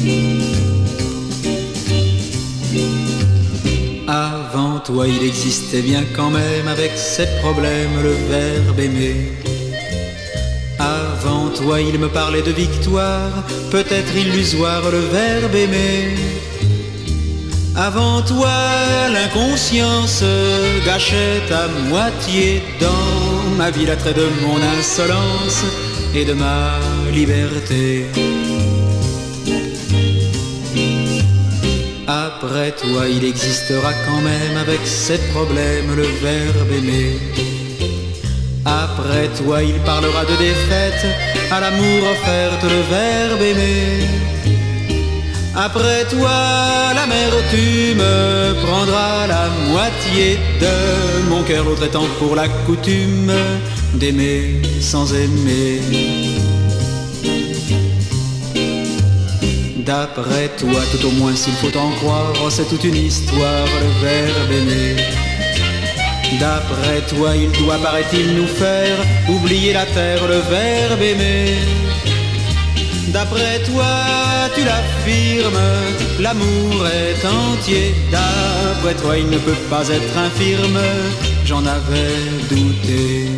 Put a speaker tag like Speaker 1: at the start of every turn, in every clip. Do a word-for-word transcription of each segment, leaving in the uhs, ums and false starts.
Speaker 1: Avant toi il existait bien quand même avec ses problèmes le verbe aimer. Avant toi il me parlait de victoire, peut-être illusoire le verbe aimer. Avant toi l'inconscience gâchait à moitié dans ma vie l'attrait de mon insolence et de ma liberté. Après toi il existera quand même avec ses problèmes le verbe aimer. Après toi il parlera de défaite, à l'amour offerte le verbe aimer. Après toi l'amertume prendra la moitié de mon cœur, l'autre étant pour la coutume d'aimer sans aimer. D'après toi, tout au moins s'il faut en croire, c'est toute une histoire le verbe aimer. D'après toi, il doit, paraît-il, nous faire oublier la terre, le verbe aimer. D'après toi, tu l'affirmes, l'amour est entier. D'après toi, il ne peut pas être infirme, j'en avais douté.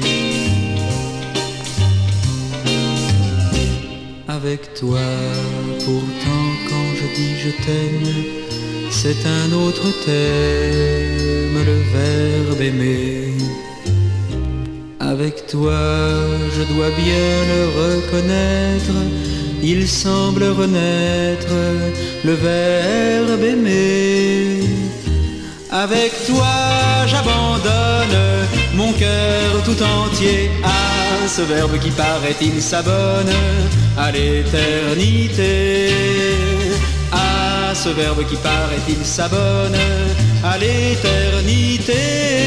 Speaker 1: Avec toi, pourtant, quand je dis je t'aime, c'est un autre thème, le verbe aimer. Avec toi, je dois bien le reconnaître, il semble renaître, le verbe aimer. Avec toi, j'abandonne mon cœur tout entier à ce verbe qui paraît-il s'abonne à l'éternité. À ce verbe qui paraît-il s'abonne à l'éternité.